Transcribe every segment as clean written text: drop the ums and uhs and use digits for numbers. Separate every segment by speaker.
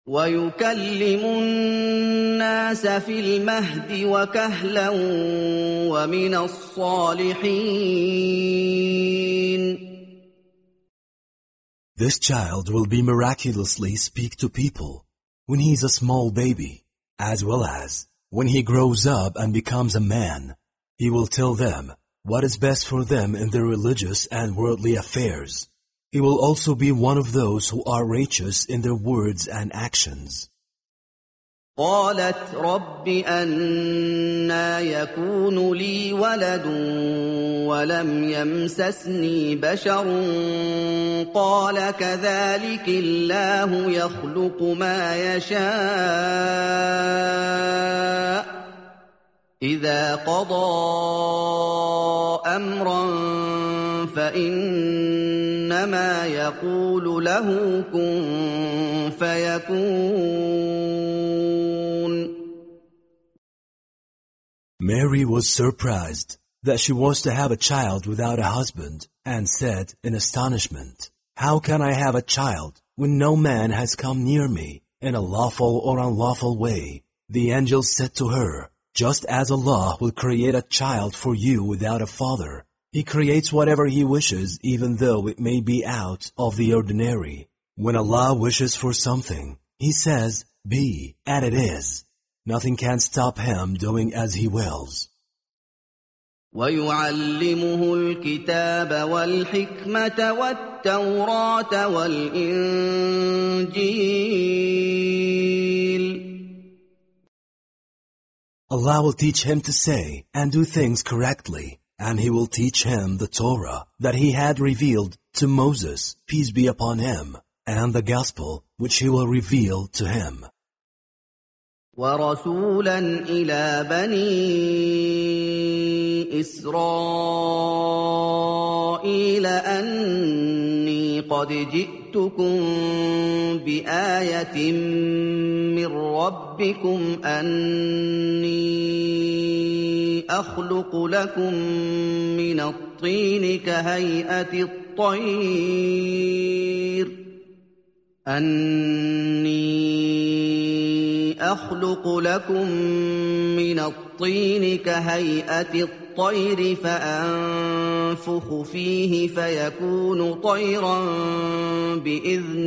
Speaker 1: وَيُكَلِّمُ النَّاسَ فِي الْمَهْدِ وَكَهْلًا وَمِنَ الصَّالِحِينَ.
Speaker 2: This child will be miraculously speak to people when he is a small baby, as well as when he grows up and becomes a man. He will tell them what is best for them in their religious and worldly affairs. He will also be one of those who are righteous in their words and actions.
Speaker 1: قالت رب أنى يكون لي ولد ولم يمسسني بشر قال كذلك الله يخلق ما يشاء إذا قضى أمرا فإنما يقول له كن فيكون.
Speaker 2: Mary was surprised that she was to have a child without a husband and said in astonishment, "How can I have a child when no man has come near me in a lawful or unlawful way?" The angel said to her, "Just as Allah will create a child for you without a father, He creates whatever He wishes even though it may be out of the ordinary. When Allah wishes for something, He says, 'Be,' and it is. Nothing can stop Him doing as He wills."
Speaker 1: وَيُعَلِّمُهُ الْكِتَابَ وَالْحِكْمَةَ وَالتَّوْرَاةَ وَالْإِنْجِيلَ.
Speaker 2: Allah will teach him to say and do things correctly, and He will teach him the Torah that He had revealed to Moses, peace be upon him, and the gospel which He will reveal to him.
Speaker 1: وَرَسُولًا إِلَى بَنِي إِسْرَائِيلَ أَنِّي قَدْ جِئْتُكُم بِآيَةٍ مِّن رَّبِّكُمْ أَنِّي أَخْلُقُ لَكُم مِّنَ الطِّينِ كَهَيْئَةِ الطَّيْرِ فَأَنفُخُ فِيهِ فَيَكُونُ طَيْرًا بِإِذْنِ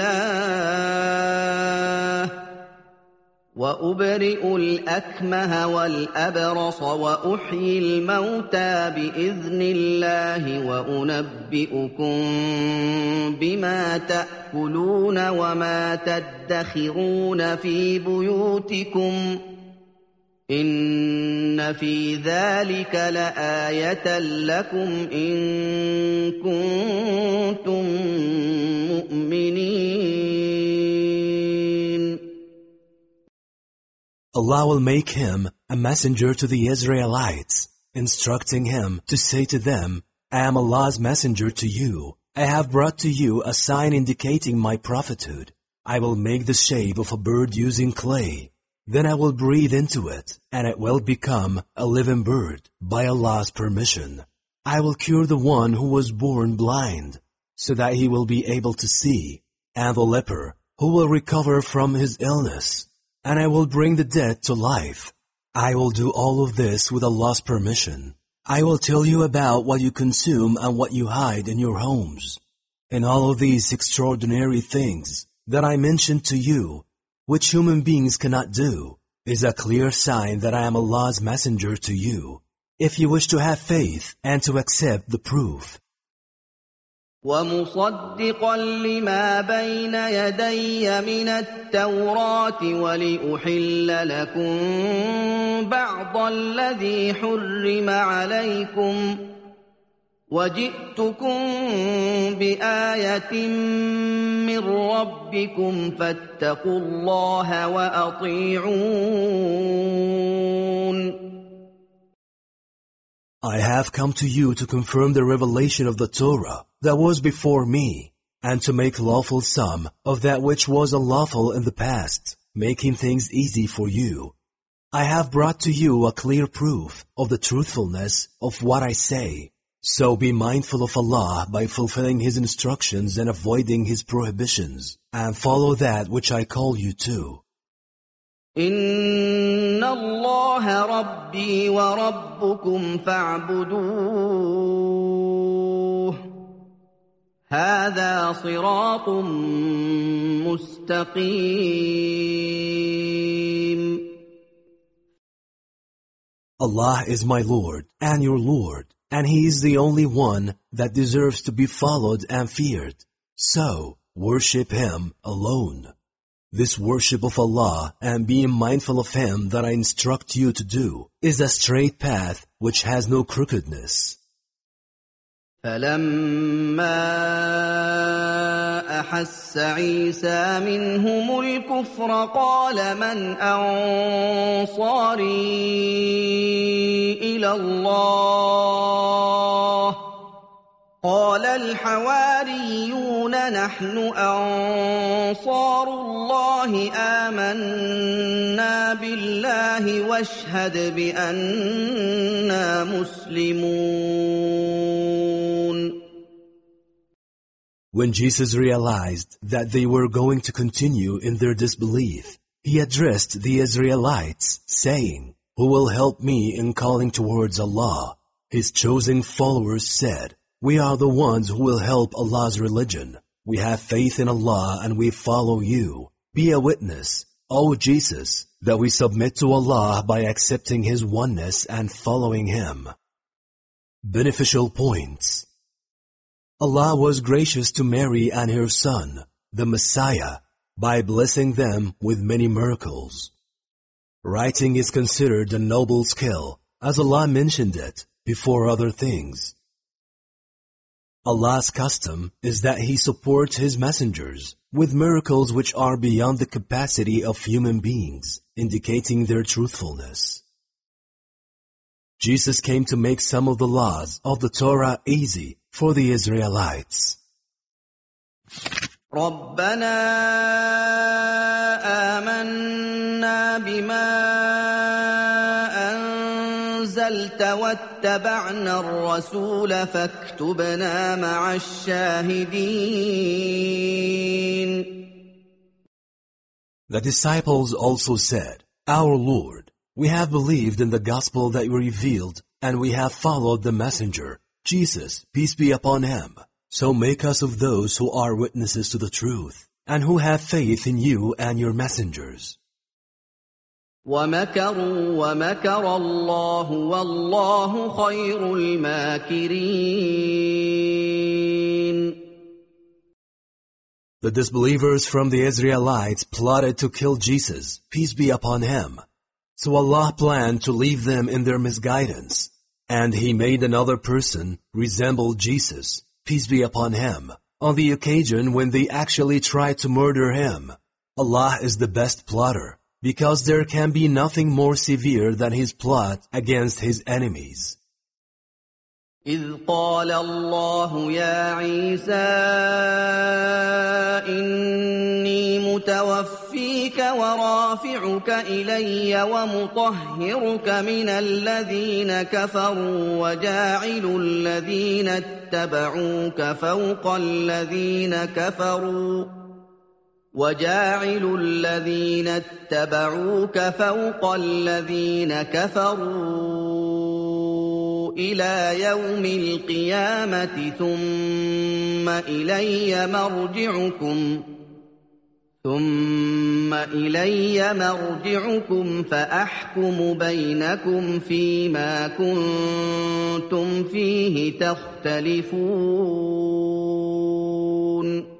Speaker 1: اللَّهِ وَأُبْرِئُ الْأَكْمَهَ وَالْأَبْرَصَ وَأُحْيِي الْمَوْتَىٰ بِإِذْنِ اللَّهِ وَأُنَبِّئُكُم بِمَا تَأْكُلُونَ وَمَا تَدَّخِرُونَ فِي بُيُوتِكُمْ ۚ إِنَّ فِي ذَٰلِكَ لَآيَةً لَّكُمْ إِن كُنتُم مُّؤْمِنِينَ.
Speaker 2: Allah will make him a messenger to the Israelites, instructing him to say to them, "I am Allah's messenger to you. I have brought to you a sign indicating my prophethood. I will make the shape of a bird using clay. Then I will breathe into it, and it will become a living bird by Allah's permission. I will cure the one who was born blind, so that he will be able to see, and the leper who will recover from his illness. And I will bring the dead to life. I will do all of this with Allah's permission. I will tell you about what you consume and what you hide in your homes. And all of these extraordinary things that I mentioned to you, which human beings cannot do, is a clear sign that I am Allah's messenger to you, if you wish to have faith and to accept the proof."
Speaker 1: وَمُصَدِّقًا لِّمَا بَيْنَ يَدَيَّ مِنَ التَّوْرَاةِ وَلِأُحِلَّ لَكُم بَعْضَ الَّذِي حُرِّمَ عَلَيْكُمْ ۚ وَجِئْتُكُم بِآيَةٍ مِّن رَّبِّكُمْ فَاتَّقُوا اللَّهَ وَأَطِيعُونِ.
Speaker 2: I have come to you to confirm the revelation of the Torah that was before me, and to make lawful some of that which was unlawful in the past, making things easy for you. I have brought to you a clear proof of the truthfulness of what I say. So be mindful of Allah by fulfilling His instructions and avoiding His prohibitions, and follow that which I call you to.
Speaker 1: إِنَّ اللَّهَ رَبِّي وَرَبُّكُمْ فَاعْبُدُوهُ هَذَا صِرَاطٌ مُسْتَقِيمٌ.
Speaker 2: Allah is my Lord and your Lord, and He is the only one that deserves to be followed and feared. So, worship Him alone. This worship of Allah and being mindful of Him that I instruct you to do is a straight path which has no crookedness.
Speaker 1: فَلَمَّا أَحَسَّ عِيسَى مِنْهُمُ الْكُفْرَ قَالَ مَنْ أَنصَارِي إِلَى اللَّهِ قَالَ الْحَوَارِيُّونَ نَحْنُ أَنصَارُ اللَّهِ آمَنَّا بِاللَّهِ وَاشْهَدْ بِأَنَّا مُسْلِمُونَ.
Speaker 2: When Jesus realized that they were going to continue in their disbelief, He addressed the Israelites, saying, "Who will help me in calling towards Allah?" His chosen followers said, "We are the ones who will help Allah's religion. We have faith in Allah and we follow you. Be a witness, O Jesus, that we submit to Allah by accepting His oneness and following Him." Beneficial points. Allah was gracious to Mary and her son, the Messiah, by blessing them with many miracles. Writing is considered a noble skill, as Allah mentioned it before other things. Allah's custom is that He supports His messengers with miracles which are beyond the capacity of human beings, indicating their truthfulness. Jesus came to make some of the laws of the Torah easy for the Israelites.
Speaker 1: رَبَّنَا آمَنَّا بِمَا أَنزَلْتَ وَاتَّبَعْنَا الرَّسُولَ فَاكْتُبْنَا مَعَ الشَّاهِدِينَ.
Speaker 2: The disciples also said, "Our Lord, we have believed in the gospel that you revealed, and we have followed the messenger, Jesus, peace be upon him. So make us of those who are witnesses to the truth, and who have faith in you and your messengers."
Speaker 1: وَمَكَرُوا وَمَكَرَ اللَّهُ وَاللَّهُ خَيْرُ الْمَاكِرِينَ.
Speaker 2: The disbelievers from the Israelites plotted to kill Jesus, peace be upon him. So Allah planned to leave them in their misguidance, and He made another person resemble Jesus, peace be upon him, on the occasion when they actually tried to murder him. Allah is the best plotter, because there can be nothing more severe than His plot against His enemies.
Speaker 1: إِذْ قَالَ اللَّهُ يَا عِيسَى إِنِّي مُتَوَفِّيكَ وَرَافِعُكَ إِلَيَّ وَمُطَهِّرُكَ مِنَ الَّذِينَ كَفَرُوا وَجَاعِلُ الَّذِينَ اتَّبَعُوكَ فَوْقَ الَّذِينَ كَفَرُوا إِلَى يَوْمِ الْقِيَامَةِ ثُمَّ إِلَيَّ مَرْجِعُكُمْ فَأَحْكُمُ بَيْنَكُمْ فِيمَا كُنتُمْ فِيهِ تَخْتَلِفُونَ.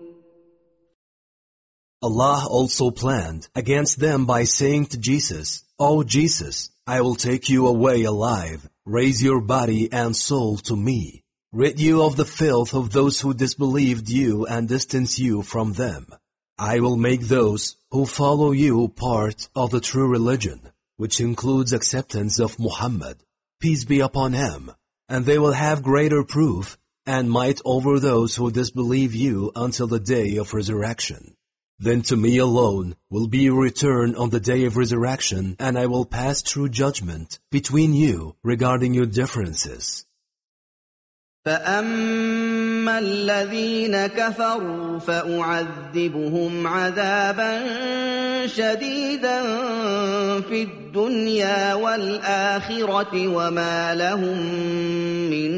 Speaker 2: Allah also planned against them by saying to Jesus, "O Jesus, I will take you away alive, raise your body and soul to me, rid you of the filth of those who disbelieved you and distance you from them. I will make those who follow you part of the true religion, which includes acceptance of Muhammad, peace be upon him, and they will have greater proof and might over those who disbelieve you until the day of resurrection. Then to me alone will be your return on the day of resurrection, and I will pass through judgment between you regarding your differences."
Speaker 1: فَأَمَّا الَّذِينَ كَفَرُوا فَأُعَذِّبُهُمْ عَذَابًا شَدِيدًا فِي الدُّنْيَا وَالْآخِرَةِ وَمَا لَهُم مِّن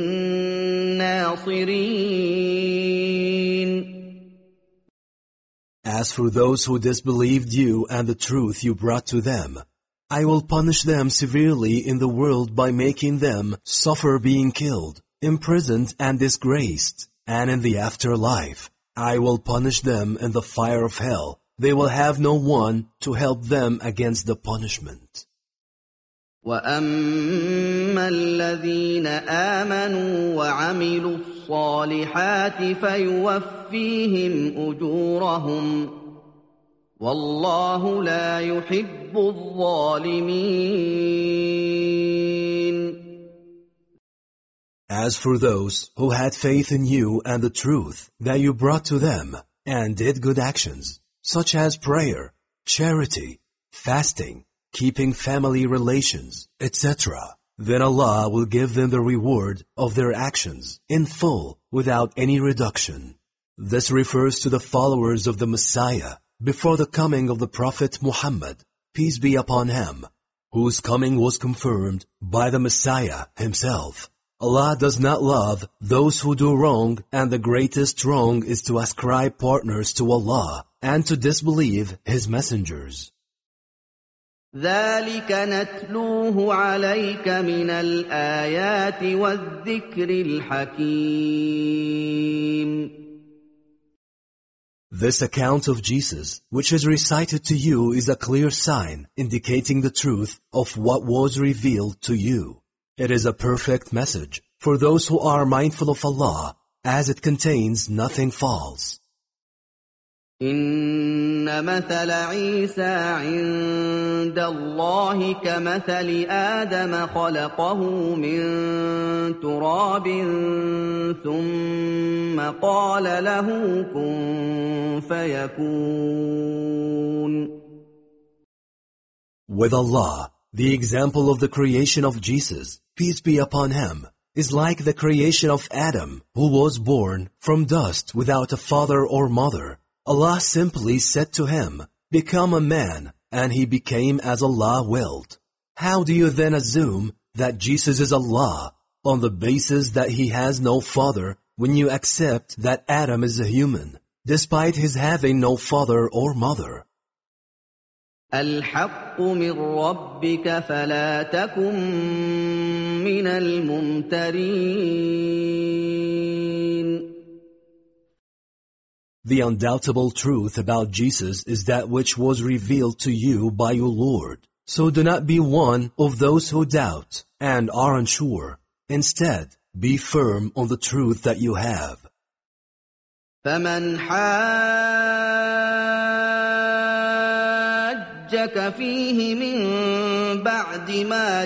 Speaker 1: نَّاصِرِينَ.
Speaker 2: As for those who disbelieved you and the truth you brought to them, I will punish them severely in the world by making them suffer being killed, imprisoned and disgraced, and in the afterlife, I will punish them in the fire of hell. They will have no one to help them against the punishment.
Speaker 1: وَأَمَّا الَّذِينَ آمَنُوا وَعَمِلُوا الصَّالِحَاتِ فَيُوَفِّيهِمْ أُجُورَهُمْ وَاللَّهُ لَا يُحِبُّ الظَّالِمِينَ.
Speaker 2: As for those who had faith in you and the truth that you brought to them, and did good actions, such as prayer, charity, fasting, keeping family relations, etc., then Allah will give them the reward of their actions in full without any reduction. This refers to the followers of the Messiah before the coming of the Prophet Muhammad, peace be upon him, whose coming was confirmed by the Messiah himself. Allah does not love those who do wrong, and the greatest wrong is to ascribe partners to Allah and to disbelieve His messengers.
Speaker 1: ذَلِكَ نَتْلُوهُ عَلَيْكَ مِنَ الْآيَاتِ وَالذِّكْرِ الْحَكِيمِ.
Speaker 2: This account of Jesus, which is recited to you, is a clear sign indicating the truth of what was revealed to you. It is a perfect message for those who are mindful of Allah, as it contains nothing false.
Speaker 1: إِنَّ مَثَلَ عِيسَى عِندَ اللَّهِ كَمَثَلِ آدَمَ خَلَقَهُ مِن تُرَابٍ ثُمَّ قَالَ لَهُ كُن فَيَكُونُ.
Speaker 2: With Allah, the example of the creation of Jesus, peace be upon him, is like the creation of Adam, who was born from dust without a father or mother. Allah simply said to him, "Become a man," and he became as Allah willed. How do you then assume that Jesus is Allah on the basis that he has no father when you accept that Adam is a human, despite his having no father or mother?
Speaker 1: الْحَقُّ مِنْ رَبِّكَ فَلَا تَكُنْ مِنَ الْمُمْتَرِينَ.
Speaker 2: The undoubtable truth about Jesus is that which was revealed to you by your Lord. So do not be one of those who doubt and are unsure. Instead, be firm on the truth that you have.
Speaker 1: فَمَنْ حَاجَّكَ فِيهِ مِنْ بَعْدِ مَا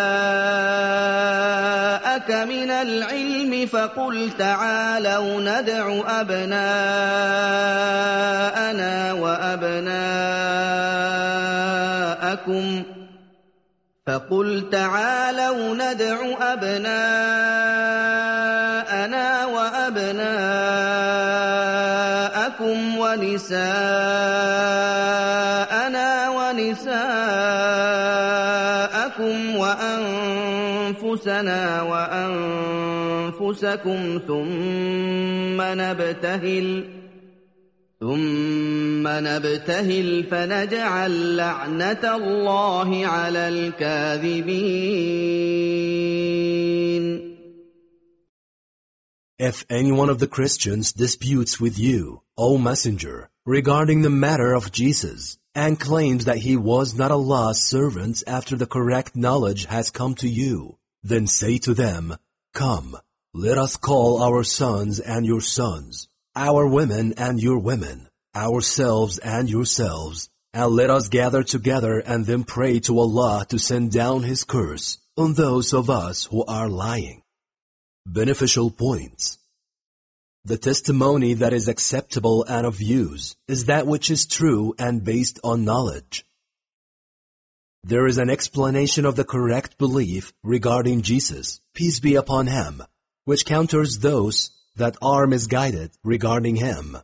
Speaker 1: جَاءَكَ مِنَ الْعِلْمِ فَقُلْ تَعَالَوْا ندع أَبْنَاءَنَا وَأَبْنَاءَكُمْ وَنِسَاءَنَا وَنِسَاءَكُمْ وَأَنفُسَنَا وَأَنفُسَكُمْ ثُمَّ نبتهل فنجعل لعنة الله على الكاذبين.
Speaker 2: If any one of the Christians disputes with you, O Messenger, regarding the matter of Jesus, and claims that he was not Allah's servant after the correct knowledge has come to you, then say to them, "Come, let us call our sons and your sons, our women and your women, ourselves and yourselves, and let us gather together and then pray to Allah to send down His curse on those of us who are lying." Beneficial points. The testimony that is acceptable and of use is that which is true and based on knowledge. There is an explanation of the correct belief regarding Jesus, peace be upon him, which counters those that are misguided regarding him.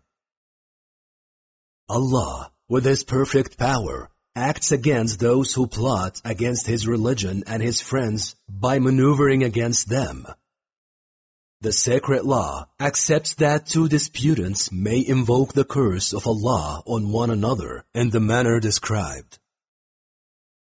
Speaker 2: Allah, with His perfect power, acts against those who plot against His religion and His friends by maneuvering against them. The sacred law accepts that two disputants may invoke the curse of Allah on one another in the manner described.